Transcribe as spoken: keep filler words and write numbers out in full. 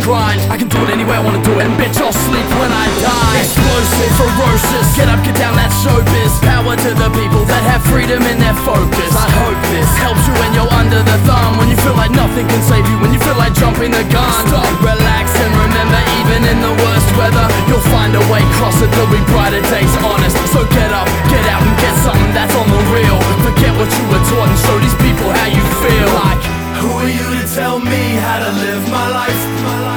grind. I can do it any way I wanna do it, and bitch, I'll sleep when I die. Explosive, ferocious, get up, get down, that's showbiz. Power to the people that have freedom in their focus.